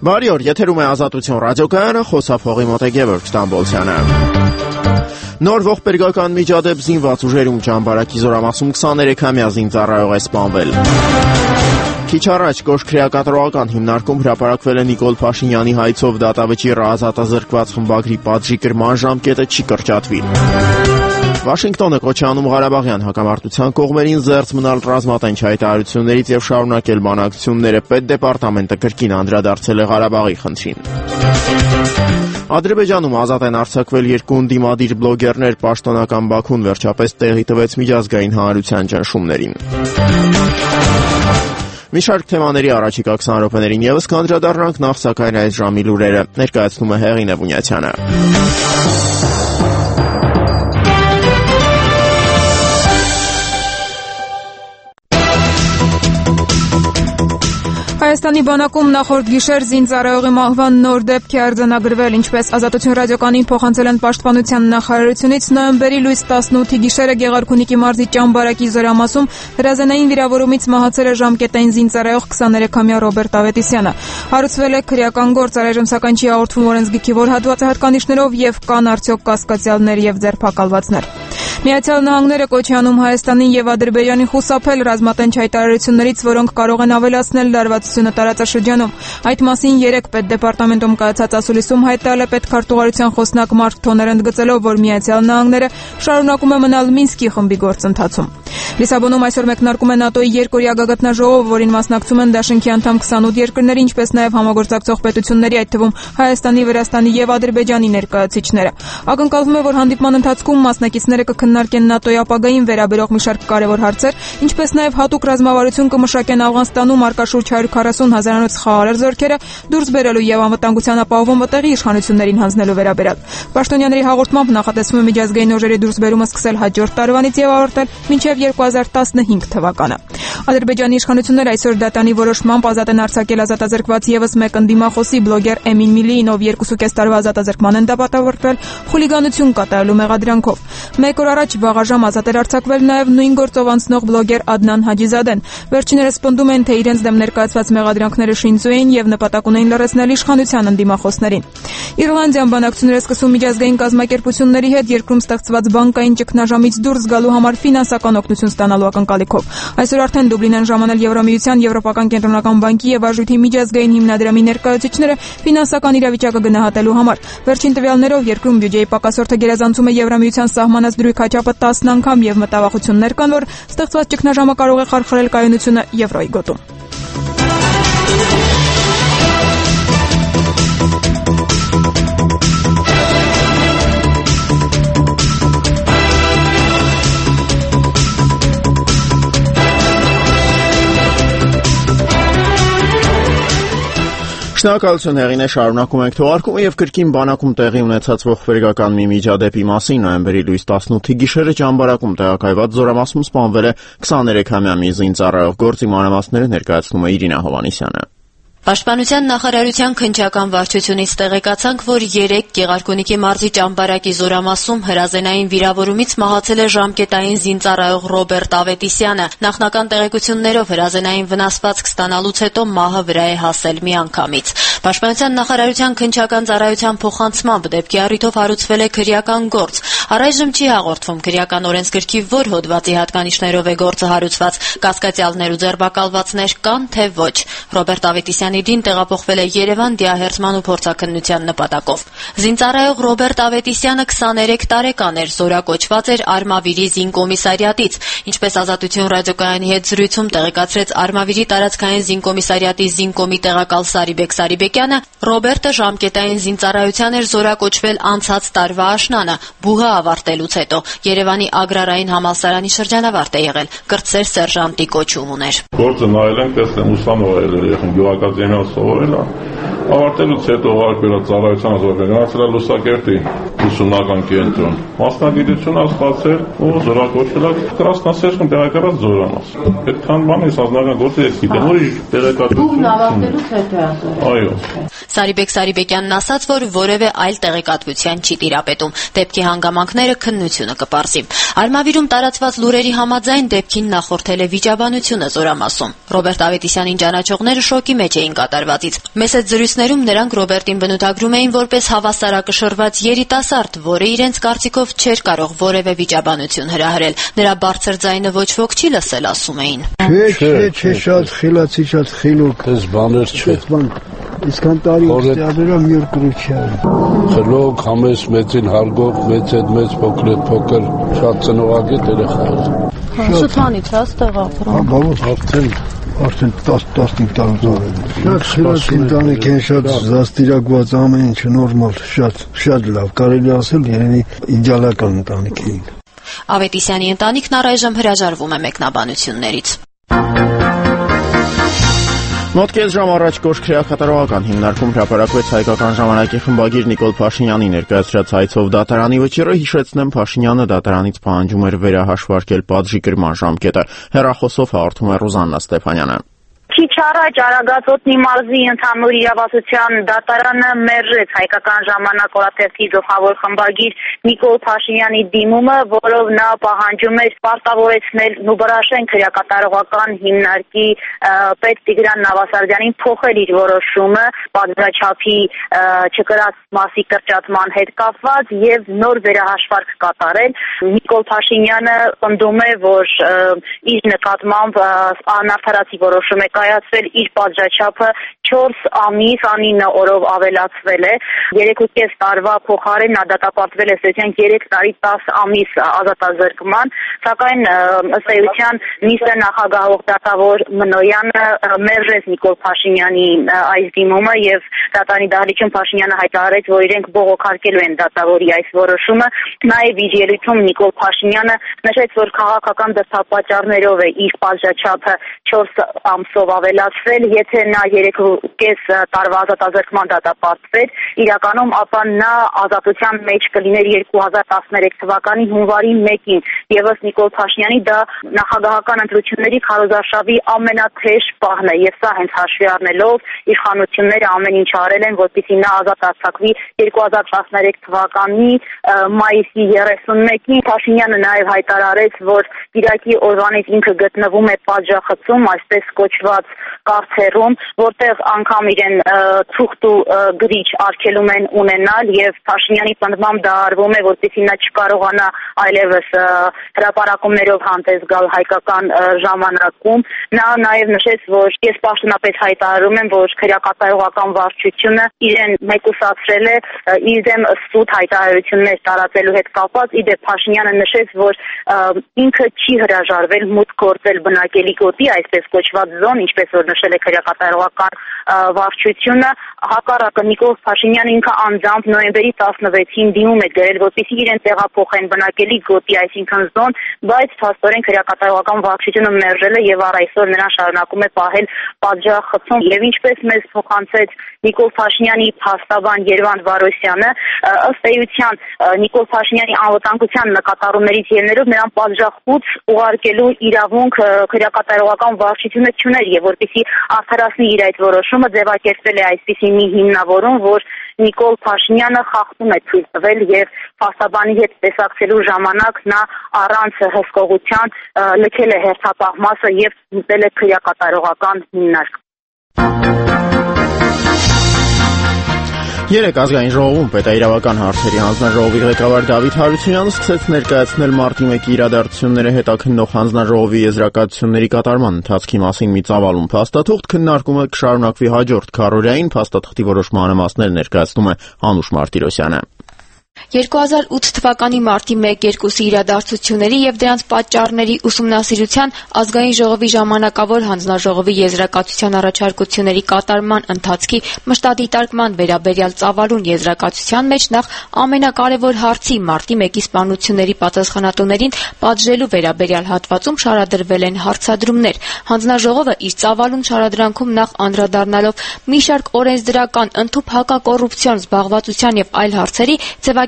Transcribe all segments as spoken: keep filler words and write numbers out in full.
Բարի օր, եթերում է Ազատություն ռադիոկայանը, խոսափողի մոտ է Գևորգ Ստամբոլցյանը։ Նոր ողբերգական միջադեպ զինված ուժերում Ճամբարակի զորամասում քսաներեքամյա զինծառայող է սպանվել։ Քիչ առաջ կոշկրեակատարողական հիմնարկում հրապարակվել է Նիկոլ Փաշինյանի հայցով դատավճիռ ազատազրկված խմբագրի պատժի կրման ժամկետը չի կրճատվի։ Վաշինգտոնը կոչ է անում Ղարաբաղյան հակամարտության կողմերին զերծ մնալ ռազմատենչ հայտարարություններից եւ շարունակել բանակցությունները։ Պետդեպարտամենտը կրկին անդրադարձել է Ղարաբաղի խնդրին։ Ադրբեջանում ազատ են արձակվել երկու ընդդիմադիր բլոգերներ, պաշտոնական Բաքուն վերջապես տեղի տվեց միջազգային հանրության ճնշումներին։ Մի շարք թեմաների առաջիկա քսան րոպեներին եւս կանդրադառնանք, նախ սակայն այս ժամի լուրերը ներկայացնում է Հեղինե Բունյացյանը։ Հայաստանի բանակում նախորդ գիշեր զինծառայողի մահվան նոր դեպք է արձանագրվել, ինչպես Ազատություն ռադիոկայանին փոխանցել են Պաշտպանության նախարարությունից, նոյեմբերի լույս տասնութի գիշերը Գեղարքունիքի մարզի Ճամբարակի զորամասում հրազենային վիրավորումից մահացել է ժամկետային զինծառայող քսաներեքամյա Ռոբերտ Ավետիսյանը։ Հարուցվել է քրեական գործ, առայժմ սակայն չի հաղորդվում օրենսգրքի որ հատվածը հատկանիշներով եւ կան արդյոք կասկածյալներ եւ ձերբակալվածներ։ Միացյալ Նահանգները կոչ է անում Հայաստանին եւ Ադրբեջանին խուսափել ռազմատենչ հայտարարություններից, որոնք կարող են ավելացնել լարվածությունը տարածաշրջանում։ Այդ մասին երեկ Պետդեպարտամենտում կայացած ասուլիսում հայտարարել է պետքարտուղարության խոսնակ Մարկ Թոները, ընդգծելով, որ Միացյալ Նահանգները շարունակում է մնալ Մինսկի խմբի գործընթացում։ Լիսաբոնում այսօր մեկնարկում է ՆԱՏՕ-ի երկօրյա գագաթնաժողով, որին մասնակցում են դաշինքի անդամ քսանութ երկրների, ինչպես նաև համագործակցող պետությունների, այդ թվում Հայաստանի, Վրաստանի եւ Ադրբեջանի ներկայացուցիչները։ Ակնկալվում է, որ հանդիպման ընթացքում մասնակիցները կքննարկեն ՆԱՏՕ-ի ապագային վերաբերող մի շարք կարևոր հարցեր, ինչպես նաև հատուկ ռազմավարություն կմշակեն Աֆղանստանում առկա շուրջ հարյուր քառասուն հազարանոց խաղաղ զորքերը դուրս բերելու եւ անվտանգության ապահովում վտեղի իշխանություններին հանձնելու վերաբերյալ։ Պաշտոնյաների հաղորդմամբ նախատեսվում է միջազգային ուժերի դուրսբերումը սկսել հաջորդ տարվանից եւ ավարտել մինչեւ երկու հազար տասնհինգ թվականը։ Ադրբեջանի իշխանությունները այսօր դատանի որոշմամբ ազատ են արձակել ազատազրկված եւս մեկ ընդդիմախոսի բլոգեր Էմին Միլիին, ով երկուսուկես տարվա ազատազրկման են դատապարտվել խուլիգանություն կատարելու մեղադրանքով։ Մեկ օր առաջ վաղաժամ ազատ էր արձակվել նաև նույն գործով անցնող բլոգեր Ադնան Հաջիզադեն։ Վերջիններս պնդում են, թե իրենց դեմ ներկայացված մեղադրանքները շինծու էին եւ նպատակ ունեին լրացնել իշխանության ընդդիմախոսներին։ Իռլանդիան բանակցություններ է սկսում միջազգային կազմակերպությունների հետ երկրում ստեղծված բանկային ճգնաժամից դուրս գալու համար ֆինանսական օգնություն ստանալու ակնկալիքով։ Այսօր արդեն Դուբլին են ժամանել Եվրամիության, Եվրոպական կենտրոնական բանկի եւ Արժույթի միջազգային հիմնադրամի ներկայացուցիչները ֆինանսական իրավիճակը գնահատելու համար։ Վերջին տվյալներով երկրում բյուջեի պակասորդը գերազանցում է Եվրամիության սահմանած դրույք հաճապը տասն անգամ եւ մտավախություններ կան, որ ստեղծված ճգնաժամը կարող է խարխրել կայունությունը եվրոյի գոտում։ Շնորհակալություն Հեղինե, շարունակում ենք թողարկումը եւ կրկին բանակում տեղի ունեցած ողբերգական մի միջադեպի մասին նոյեմբերի լույս տասնութի գիշերը Ճամբարակում տեղակայված զորամասում սպանվել է քսաներեքամյա մի զինծառայող, գործի մանրամասները ներկայացնում է Իրինա Հովհաննիսյանը։ Պաշտպանության նախարարության քննչական վարչությունից տեղեկացանք, որ երեկ Գեղարքունիքի մարզի Ճամբարակի զորամասում հրազենային վիրավորումից մահացել է ժամկետային զինծառայող Ռոբերտ Ավետիսյանը։ Նախնական տեղեկություններով հրազենային վնասվածք ստանալուց հետո մահը վրա է հասել միանգամից։ Պաշտպանության նախարարության քննչական ծառայության փոխանցմամբ դեպքի առիթով հարուցվել է քրեական գործ։ Առայժմ չի հաղորդվում քրեական օրենսգրքի որ հոդվածի հատկանիշներով է գործը հարուցված, կասկածյալներ ու ձերբակալվածներ կան, թե ոչ։ Ռոբերտ Ավետիսյանի դին տեղափոխվել է Երևան դիահերձման ու փորձաքննության նպատակով։ Զինծառայող Ռոբերտ Ավետիսյանը քսաներեք տարեկան էր, զորակոչված էր Արմավիրի զինկոմիսարիատից։ Ինչպես Ազատություն ռադիոկայանի հետ զրույցում տեղեկացրեց Արմավիրի տարածքային զինկոմիսարիատի զինկոմի տեղակալ Սարիբեկ Սարիբեկյանը, Ռոբերտը ժամկետային զինծառայության էր զորակոչվել անցած տարվա աշնանը, բուհը ավարտելուց հետո։ Երևանի Ագրարային համալսարանի շրջանավարտ է եղել, կրտսեր սերժանտի կոչում ուներ։ Գործը նայել ենք, տեսնեմ ուսանող է եղել, գյուղակազմիան սովորել է։ Ավարտելուց հետո ուղարկվել է ծառայության զորքը, գնացել է Լուսակերտի ուսումնական կենտրոն։ Մասնագիտություն է ստացել ու զորակոչվել է Կրասնասերսկում տեղակայված զորամաս։ Այդքան բան է անձնական գործը ես գիտեմ, ուրիշ տեղեկատվություն։ Բուհն ավարտելուց հետո է ասել։ Այո։ Սարիբեկ Սարիբեկյանն ասաց, որ որևէ այլ տեղեկատվության չի տիրապետում։ Դեպքի հանգամանքները քննությունը կպարզի։ Արմավիրում տարածված լուրերի համաձայն դեպքին նախորդել է վիճաբանությունը Զորամասում։ Ռոբերտ Ավետիսյանին ճանաչողները շոկի մեջ էին կատարվածից։ Մեծ այդ զրույցներում նրանք Ռոբերտին բնութագրում էին որպես հավասարակշռված երիտասարդ, որը իրենց կարծիքով չէր կարող որևէ վիճաբանություն հրահրել։ Նրա բարձր ձայնը ոչ ոք չի լսել, ասում էին։ Չէ, չէ, չէ, շատ խելացի, շատ խելոք։ Այս բաներ չէ։ Իսկան տարի ստաբերամ յուրկրուչյա։ Խելոք, համես մեծին հարգող, մեծ այդ մեծ փոքր այդ փոքր շատ ծնողագետ երեխա է։ Շուտվանից հաստեղ ապրում։ Հա, բավոս արդեն արդեն տասնինը տարի։ Շատ խելացի ընտանիք են, շատ զաստիրակված, ամեն ինչը նորմալ, շատ շատ լավ, կարելի ասել երևի իդեալական ընտանիք էին։ Ավետիսյանի ընտանիքն առայժմ հրաժարվում է մեկնաբանություններից։ Մոտ կես ժամ առաջ Կոշք քրեակատարողական հիմնարկում հրապարակվեց հայկական ժամանակի խմբագիր Նիկոլ Փաշինյանի ներկայացրած հայցով դատարանի վճիռը, հիշեցնեմ, Փաշինյանը դատարանից պահանջում էր վերահաշվարկել պատժի կրման ժամկետը։ Հեռախոսով հաղորդում է Ռուզաննա Ստեփանյանը։ Քիչ առաջ Արագածոտնի մարզի ընդհանուր իրավասության դատարանը մերժեց հայկական ժամանակ օրաթերթի գլխավոր խմբագիր Նիկոլ Փաշինյանի դիմումը, որով նա պահանջում էր պարտավորեցնել Նուբարաշեն քրեակատարողական հիմնարկի պետ Տիգրան Նավասարդյանին փոխել իր որոշումը պատժաչափի չկրած մասի կրճատման հետ կապված եւ նոր վերահաշվարկ կատարել։ Նիկոլ Փաշինյանը պնդում է, որ իր նկատմամբ անարդարացի որոշում է կայացվել, իր պատժաչափը չորս ամիս անինը օրով ավելացվել է, երեք ու կես տարվա փոխարեն նա դատապարտվել է սեссիան երեք տարի տաս ամիս ազատազրկման, սակայն ըստ էության նիստը նախագահող դատավոր Մնոյանը մերժեց Նիկոլ Փաշինյանի այս դիմումը եւ դատարանի դահլիճում Փաշինյանը հայտարարեց, որ իրենք բողոքարկելու են դատավորի այս որոշումը։ Նաեւ իր ելույթում Նիկոլ Փաշինյանը նշեց, որ քաղաքական դրդապատճառներով է իր պատժաչափը չորս ամսով ավելացվել, եթե նա երեք ու կես տարվա ազատազրկման դատապարտվեր, իրականում ապա նա ազատության մեջ կլիներ երկու հազար տասներեք թվականի հունվարի մեկին, եւ ըստ Նիկոլ Փաշինյանի դա նախագահական ընտրությունների քարոզարշավի ամենաթեժ պահն է, եւ սա հենց հաշվի առնելով իշխանությունները ամեն ինչ արել են, որպեսզի նա ազատ արձակվի երկու հազար տասներեք թվականի մայիսի երեսունմեկին։ Փաշինյանը նաեւ հայտարարեց, որ Իրաքի օրվանից ինքը գտնվում է պատժախցում, այսպես կոչված կարծերում, որտեղ անգամ իրեն թուղթ ու գրիչ արգելում են ունենալ եւ Փաշինյանի պնդմամբ դա արվում է, որպեսզի նա չկարողանա այլևս հրապարակումներով հանդես գալ հայկական ժամանակում։ Նա նաեւ նշեց, որ ես պաշտոնապես հայտարարում եմ, որ քրեակատարողական վարչությունը իրեն մեկուսացրել է իր դեմ սուտ հայտարարություններ տարածելու հետ կապված։ Իդեպ Փաշինյանը նշեց, որ ինքը չի հրաժարվել մուտք գործել բնակելի գոտի, այսպես կոչված զոն, ինչպես որ նշել է քրեակատարողական վարչությունը, հակառակը Նիկոլ Փաշինյանը ինքը անձամբ նոյեմբերի տասնվեցին դիմում է գրել, որպեսզի իրեն տեղափոխեն բնակելի գոտի, այսինքն զոն, բայց փաստորեն քրեակատարողական վարչությունը մերժել է եւ առ այսօր նրան շարունակում է պահել պատժախցում։ Եվ ինչպես մեզ փոխանցեց Նիկոլ Փաշինյանի փաստաբան Երվանդ Վարոսյանը, ըստ էության Նիկոլ Փաշինյանի անվտանգության նկատառումներից ելնելով նրան պատժախոց ուղարկելու իրավունք քրեակատարողական վարչությունը չուներ եւ որպեսզի արդարացնի իր այդ որոշումը ձևակերպել է այսպիսի մի հիմնավորում, որ Նիկոլ Փաշինյանը խախտում է ցույց տվել եւ փաստաբանի հետ տեսակցելու ժամանակ նա առանց հսկողության լքել է հերթապահ մասը եւ մտել է քրեակատարողական հիմնարկ։ Երեք ազգային ժողովում պետաիրավական հարցերի հանձնաժողովի ղեկավար Դավիթ Հարությունյանը սկսեց ներկայացնել մարտի մեկի իրադարձությունները հետաքննող հանձնաժողովի եզրակացությունների կատարման ընթացքի մասին մի ծավալուն փաստաթուղթ, քննարկումը կշարունակվի հաջորդ քառօրյային, փաստաթղթի որոշ մանրամասներ ներկայացնում է Անուշ Մարտիրոսյանը։ երկու հազար ութ թվականի մարտի մեկ երկուսի իրադարձությունների եւ դրանց պատճառների ուսումնասիրության ազգային ժողովի ժամանակավոր հանձնաժողովի եզրակացության առաջարկությունների կատարման ընթացքի մշտադիտարկման վերաբերյալ ծավալուն եզրակացության մեջ նախ ամենակարևոր հարցի մարտի մեկի սպանությունների պատասխանատուներին պատժելու վերաբերյալ հատվածում շարադրվել են հարցադրումներ։ Հանձնաժողովը իր ծավալուն շարադրանքում նախ անդրադառնալով մի շարք օրենսդրական, ընդհանուր հակակոռուպցիոն զբաղվածության եւ այլ հարցերի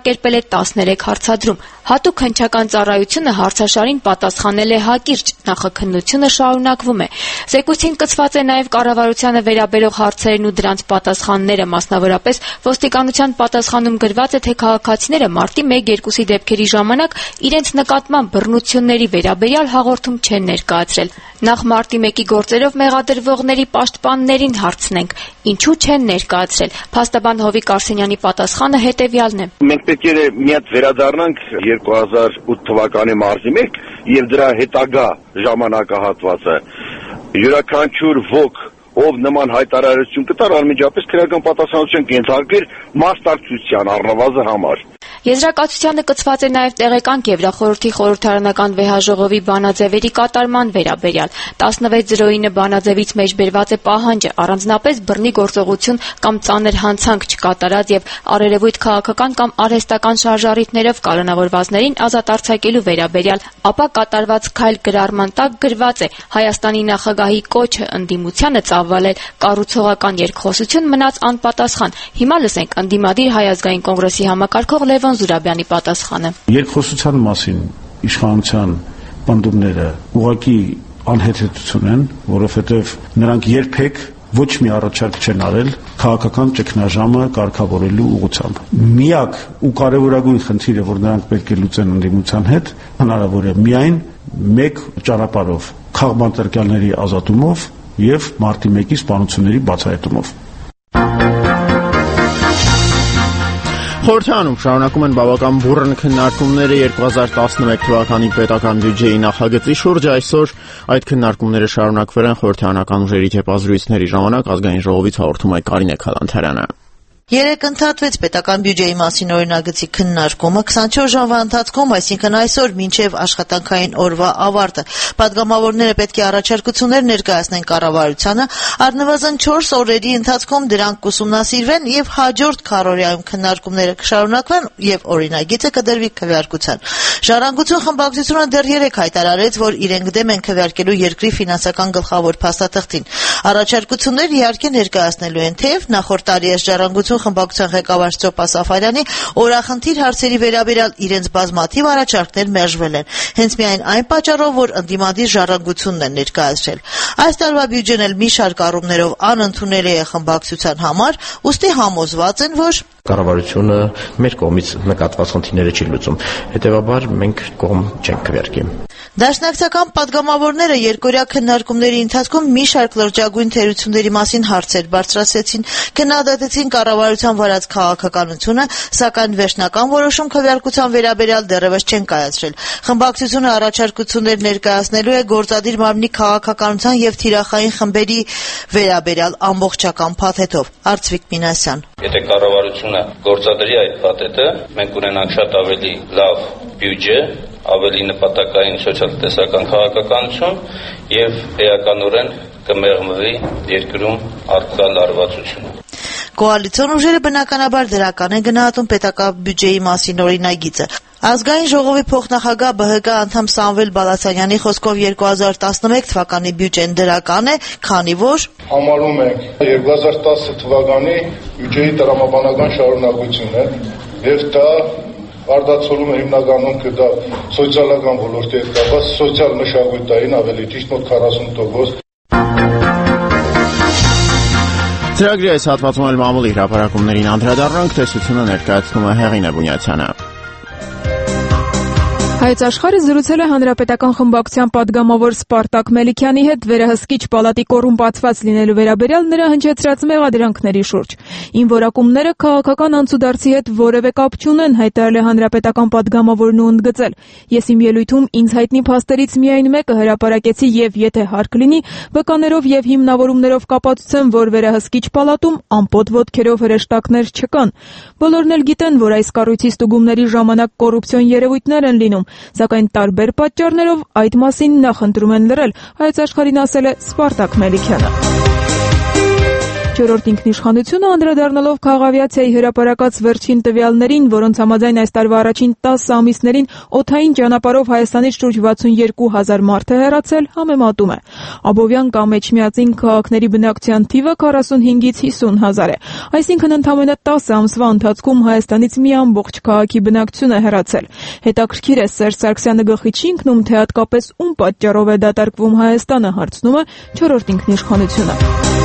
կազմակերպել է տասներեք հարցադրում։ Հատուկ հնչական ծառայությունը հարցաշարին պատասխանել է հակիրճ, նախաքննությունը շարունակվում է։ Զեկույցին կցված է նաև կառավարությանը վերաբերող հարցերն ու դրանց պատասխանները, մասնավորապես ոստիկանության պատասխանում գրված է, թե քաղաքացիները մարտի մեկ-երկուսի դեպքերի ժամանակ իրենց նկատմամբ բռնությունների վերաբերյալ հաղորդում չեն ներկայացրել։ Նախ մարտի մեկի գործերով մեղադրվողների պաշտպաններին հարցնենք, ինչու չեն ներկայացրել։ Փաստաբան Հովիկ Արսենյանի պատասխանը հետևյալն է։ Մենք պետք է միած վերադառնանք երկու հազար ութ թվականի մարտի մեկ եւ դրա հետագա ժամանակահատվածը։ Յուրաքանչյուր ոք, ով նման հայտարարություն կտար, անմիջապես քրեական պատասխանատվության կենթարկվեր մասնակցության առնվազն համար։ Եզրակացությանը կցված է նաև տեղեկանք Եվրախորհրդի խորհրդարանական վեհաժողովի բանաձևերի կատարման վերաբերյալ։ տասնվեց զրո ինը բանաձևից մեջբերված է պահանջը առանձնապես բռնի գործողություն կամ ծանր հանցանք չկատարած եւ արերևույթ քաղաքական կամ արհեստական շարժառիթներով կալանավորվածներին ազատ արձակելու վերաբերյալ, ապա կատարված քայլ գրառման տակ գրված է Հայաստանի նախագահի կոչը ընդդիմությանը ծավալել կառուցողական երկխոսություն մնաց անպատասխան։ Հիմա լսենք ընդդիմադիր Հայ ազգային կոնգրեսի համակարգող Լևոն Զուրաբյանի պատասխանը։ Երկխոսության մասին իշխանության պնդումները ուղղակի անհեթեթություն են, որովհետև նրանք երբեք ոչ մի առաջարկ չեն արել քաղաքական ճգնաժամը կարգավորելու ուղղությամբ։ Միակ ու կարևորագույն խնդիրը, որ նրանք պետք է լուծեն ընդդիմության հետ, հնարավոր է միայն մեկ ճանապարհով՝ քաղբանտարկյալների ազատումով եւ մարտի մեկի սպանությունների բացահայտումով։ Խորհրդարանում շարունակում են բավական բուռն քննարկումները երկու հազար տասնմեկ թվականի պետական բյուջեի նախագծի շուրջ։ Այսօր այդ քննարկումները շարունակվել են խորհրդարանական ուժերի թեփազրույցների ժամանակ ազգային ժողովից հաղորդում է Կարինե Քալանթարյանը։ Երեկ ընդհատվեց պետական բյուջեի մասին օրինագծի քննարկումը քսանչորս ժամվա ընթացքում, այսինքն այսօր մինչև աշխատանքային օրվա ավարտը։ Պատգամավորները պետք է առաջարկություններ ներկայացնեն կառավարությանը, առնվազն չորս օրերի ընթացքում դրանք կուսումնասիրվեն եւ հաջորդ քառօրյայում քննարկումները կշարունակվեն եւ օրինագիծը կդրվի քվեարկության։ Ժառանգություն խմբակցությունը դեռ երեկ հայտարարեց, որ իրենք դեմ են քվեարկելու երկրի ֆինանսական գլխավոր փաստաթղթին։ Առաջարկություններ իհարկե ներկայացնելու են, թեև նախորդ տարի այս ժառանգություն խմբակցության ղեկավար Ստյոպա Սաֆարյանի օրախնդիր հարցերի վերաբերյալ իրենց բազմաթիվ առաջարկներ մերժվել են, հենց միայն այն պատճառով, որ ընդդիմադիր ժառանգությունն են ներկայացրել։ Այս տարվա բյուջեն էլ մի շարք առումներով անընդունելի է խմբակցության համար, ուստի համոզված են, որ կառավարությունը մեր կողմից նկատված խնդիրները չի լուծում, հետևաբար մենք կողմ չենք քվեարկի։ Դաշնակցական պատգամավորները երկօրյա քննարկումների ընթացքում մի շարք լրջագույն թերությունների մասին հարցեր բարձրացրեցին, քննադատեցին կառավարության վարած քաղաքականությունը, սակայն վերջնական որոշում քվեարկության վերաբերյալ դեռևս չեն կայացրել։ Խմբակցությունը առաջարկություններ ներկայացնելու է գործադիր մարմնի քաղաքականության եւ թիրախային խմբերի վերաբերյալ ամբողջական փաթեթով։ Արծվիկ Մինասյան։ Եթե կառավարությունը գործադրի այդ փաթեթը, մենք ունենանք շատ ավելի լավ բյուջե, ավելի նպատակային սոցիալ-տնտեսական քաղաքականություն եւ էականորեն կմեղմվի երկրում առկա լարվածությունը։ Կոալիցիոն ուժերը բնականաբար դրական են գնահատում պետական բյուջեի մասին օրինագիծը։ Ազգային ժողովի փոխնախագահ Բ Հ Կ անդամ Սամվել Բալասանյանի խոսքով երկու հազար տասնմեկ թվականի բյուջեն դրական է, քանի որ համարում ենք երկու հազար տասը թվականի բյուջեի տրամաբանական շարունակությունը եւ դա արդացոլում է հիմնականում կդա սոցիալական ոլորտի հետ կապված սոցիալ մշակութային ավելի ճիշտ մոտ քառասուն տոկոս։ Ծրագրի այս հատվածում էլ մամուլի հրապարակումներին անդրադառնանք, տեսությունը ներկայացնում է Հեղինե Բունյացյանը։ Հայոց աշխարհը զրուցել է հանրապետական խմբակցության պատգամավոր Սպարտակ Մելիքյանի հետ վերահսկիչ պալատի կոռումպացված լինելու վերաբերյալ նրա հնչեցրած մեղադրանքների շուրջ։ Իմ որակումները քաղաքական անցուդարձի հետ որևէ կապ չունեն, հայտարարել է հանրապետական պատգամավորն ու ընդգծել։ Ես իմ ելույթում ինձ հայտնի փաստերից միայն մեկը հրապարակեցի եւ եթե հարկ լինի, վկաներով եւ հիմնավորումներով կապացուցեմ, որ վերահսկիչ պալատում ամպոտ ոտքերով հրեշտակներ չկան։ Բոլորն էլ գիտեն, որ այս կառույցի ստուգումների ժամանակ կոռուպցիոն երևույթներ են լինում, սակայն տարբեր պատճառներով այդ մասին նախընտրում են լռել, Հայոց աշխարհին ասել է Սպարտակ Մելիքյանը։ Չորրորդ ինքնիշխանությունը անդրադառնալով քաղաքավիացիայի հրապարակած վերջին տվյալներին, որոնց համաձայն այս տարվա առաջին տասը ամիսներին օդային ճանապարհով Հայաստանից շուրջ վաթսունյոթ հազար մարդ է հեռացել, համեմատում է։ Աբովյան կամ Էջմիածին քաղաքների բնակչության թիվը քառասունհինգից հիսուն հազար է։ Այսինքն ընդամենը տասը ամսվա ընթացքում Հայաստանից մի ամբողջ քաղաքի բնակչություն է հեռացել։ Հետաքրքիր է Սերժ Սարգսյանը գլխի չի ընկնում, թե հատկապես ում պատճառով է դատարկվում Հայաստանը, հարցնում է չորրորդ ինքնիշխանությունը։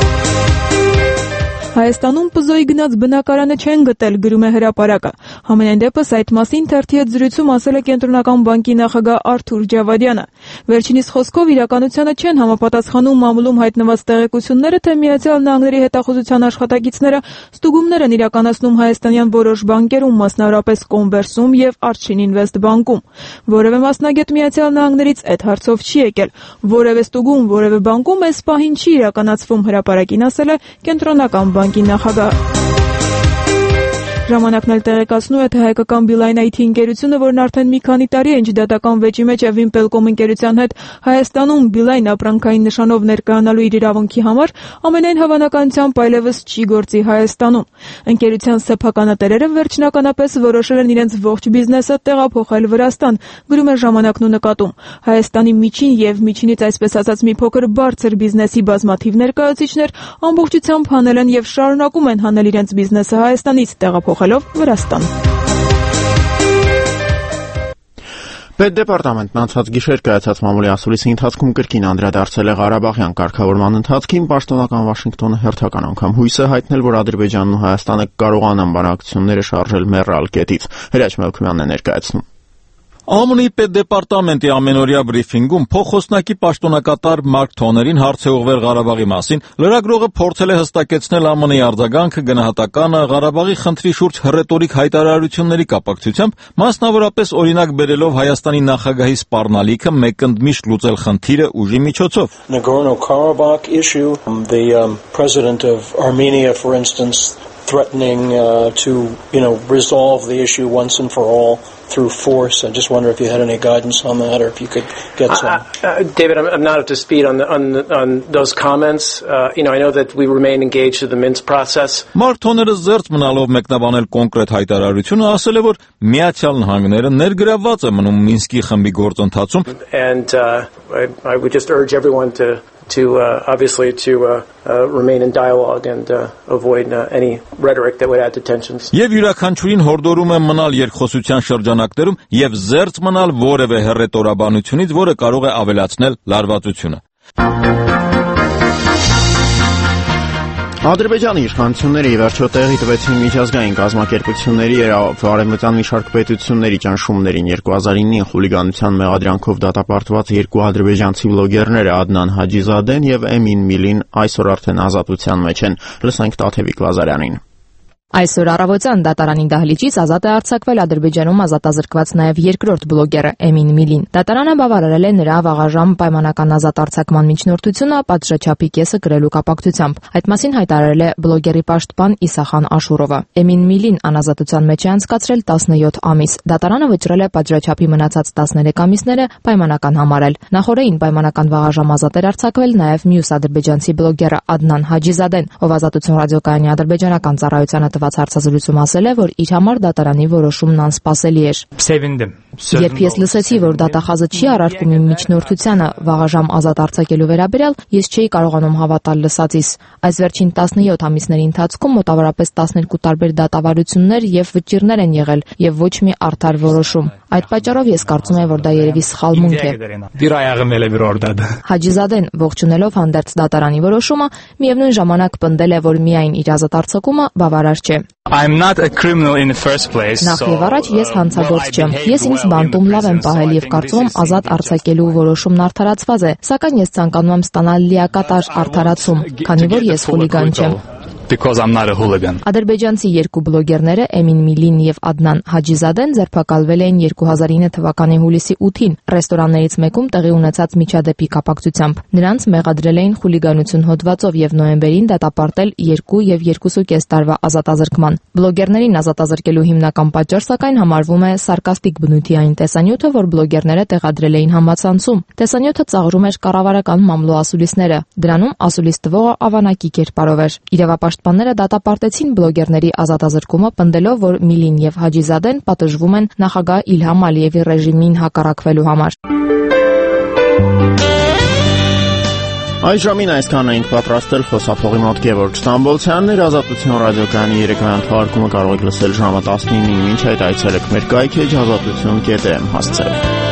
Հայաստանում պզոյի գնաց բնակարանը չեն գտել, գրում է հրապարակը։ Համենայն դեպս այդ մասին թերթի հետ զրույցում ասել է Կենտրոնական բանկի նախագահ Արթուր Ջավադյանը։ Վերջինիս խոսքով իրականությանը չեն համապատասխանում մամուլում հայտնված տեղեկությունները, թե Միացյալ Նահանգների հետախուզության աշխատակիցները ստուգումներ են իրականացնում հայաստանյան որոշ բանկերում, մասնավորապես Կոնվերսում եւ Artshin Invest բանկում։ Որևէ մասնագետ Միացյալ Նահանգներից այդ հարցով չի եկել։ Որևէ ստուգում, որևէ բանկում այս պահին չի իրականացվում, հրապարակին ասել է Կենտրոնական բանկի նախագահ։ Ժամանակն էլ տեղեկացնում է, թե հայկական Beeline այ թի ընկերությունը, որն արդեն մի քանի տարի է դատական վեճի մեջ է Wimpelcom ընկերության հետ Հայաստանում Beeline ապրանքային նշանով ներկայանալու իր իրավունքի համար, ամենայն հավանականությամբ այլևս չի գործի Հայաստանում։ Ընկերության սեփականատերերը վերջնականապես որոշել են իրենց ողջ բիզնեսը տեղափոխել Վրաստան, գրում է Ժամանակն ու նկատում։ Հայաստանի միջին եւ միջինից այսպես ասած մի փոքր բարձր բիզնեսի բազմաթիվ ներկայացուցիչներ ամբողջությամբ հանել են եւ շարունակում են հանել իրենց բիզնեսը Հայաստանից տեղափոխ Վրաստան։ Պետդեպարտամենտն անցած գիշեր կայացած մամուլի ասուլիսի ընթացքում կրկին անդրադարձել է Ղարաբաղյան կարգավորման ընթացքին, պաշտոնական Վաշինգտոնը հերթական անգամ հույս է հայտնել, որ Ադրբեջանն ու Հայաստանը կարողանան բանակցությունները շարժել մեռալ կետից։ Հրաչ Մելքումյանն է ներկայացնում։ ԱՄՆ-ի պետդեպարտամենտի ամենօրյա բրիֆինգում փոխոսնակի պաշտոնակատար Մարկ Թոներին հարց է ուղղվել Ղարաբաղի մասին, լրագրողը փորձել է հստակեցնել ԱՄՆ-ի արձագանքը գնահատականը Ղարաբաղի խնդրի շուրջ հռետորիկ հայտարարությունների կապակցությամբ, մասնավորապես օրինակ բերելով Հայաստանի նախագահի սպառնալիքը մեկընդմիշտ լուծել խնդիրը ուժի միջոցով։ Nagorno-Karabakh issue, the um, president of Armenia, for instance, threatening uh, to, you know, resolve the issue once and for all through force. I just wonder if you had any guidance on that, or if you could get some. Uh, uh, David, I'm, I'm not up to speed on the, on the, on those comments. Uh, you know, I know that we remain engaged in the Minsk process. Մարկ Թոները զերծ մնալով մեկնաբանել կոնկրետ հայտարարությունը, ասել է, որ Միացյալ Նահանգները ներգրավված է մնում Մինսկի խմբի գործընթացում. And uh, I, I would just urge everyone to to uh, obviously to uh, uh, remain in dialogue and uh, avoid uh, any rhetoric that would add to tensions. Եվ յուրաքանչյուրին հորդորում է մնալ երկխոսության շրջանակներում եւ զերծ մնալ որևէ հռետորաբանությունից, որը կարող է ավելացնել լարվածությունը։ Ադրբեջանի իշխանությունները ի վերջո տեղի տվեցին միջազգային կազմակերպությունների եւ արևմտյան մի շարք պետությունների ճնշումներին երկու հազար իննի խուլիգանության մեղադրանքով դատապարտված երկու ադրբեջանցի բլոգերները Ադնան Հաջիզադեն եւ Էմին Միլին այսօր արդեն ազատության մեջ են։ Լսենք Տաթևիկ Լազարյանին։ Այսօր առավոտյան դատարանի դահլիճից ազատ է արձակվել Ադրբեջանում ազատազրկված նաև երկրորդ բլոգերը Էմին Միլին։ Դատարանը բավարարել է նրա վաղաժամ պայմանական ազատ արձակման միջնորդությունը պատժաչափի կեսը կրելու կապակցությամբ։ Այդ մասին հայտարարել է բլոգերի պաշտպան Իսախան Աշուրովը։ Էմին Միլին անազատության մեջ է անցկացրել տասնյոթ ամիս։ Դատարանը վճռել է պատժաչափի մնացած տասներեք ամիսները պայմանական համարել։ Նախորդին պայմանական վաղաժամ ազատ էր արձակվել նաև մյուս ադրբեջանցի բլոգերը Ադնան Հաջիզադեն, ով Ազատություն ռադիոկայանի ադրբեջանական ծառայությանը հարցազրույցում ասել է, որ իր համար դատարանի որոշումն անսպասելի էր։ Երբ ես լսեցի, որ դատախազը չի առարկում իմ միջնորդությանը վաղաժամ ազատ արձակելու վերաբերյալ, ես չէի կարողանում հավատալ լսածիս։ Այս վերջին տասնյոթ ամիսների ընթացքում մոտավորապես տասներկու տարբեր դատավարություններ եւ վճիռներ են եղել եւ ոչ մի արդար որոշում։ Այդ պատճառով ես կարծում եմ, որ դա երևի սխալմունք է։ Հաջիզադեն ողջունելով հանդերձ դատարանի որոշումը, միևնույն ժամանակ պնդել է, որ միայն իր ազատ արձակումը բավարար չէ։ Նախ եւ առաջ ես հանցագործ չեմ։ Ես ինձ բանտում լավ եմ պահել եւ կարծում եմ ազատ արձակելու որոշումն արդարացված է, սակայն ես ցանկանում եմ ստանալ լիակատար արդարացում, քանի որ ես խուլիգան չեմ։ because I'm not a hooligan. Ադրբեջանցի երկու բլոգերները Էմին Միլին եւ Ադնան Հաջիզադեն ձերբակալվել էին երկու հազար ինը թվականի հուլիսի ութին ռեստորաններից մեկում տեղի ունեցած միջադեպի կապակցությամբ։ Նրանց մեղադրել էին խուլիգանություն հոդվածով եւ նոյեմբերին դատապարտել երկու եւ երկուսու կես տարվա ազատազրկման։ Բլոգերներին ազատազրկելու հիմնական պատճառ սակայն համարվում է սարկաստիկ բնույթի այն տեսանյութը, որ բլոգերները տեղադրել էին համացանցում։ Տեսանյութը ծաղրում էր կառավարական մամլո ասուլիսները։ Դրանում ասուլիս տվողը ավանակի կերպարով էր։ Իրավապաշտպանները դատապարտեցին բլոգերների ազատազրկումը, պնդելով, որ Միլին եւ Հաջիզադեն պատժվում են նախագահ Իլհամ Ալիևի ռեժիմին հակառակվելու համար։ Այժմին այսքան էինք պատրաստել խոսափողի մոտ Գևորգ Ստամբոլցյանն էր Ազատություն ռադիոկայանի երեկոյան թողարկումը կարող եք լսել ժամը տասնինին, մինչ այդ այցելեք մեր կայքեջ ազատություն կետ եմ հասցրել։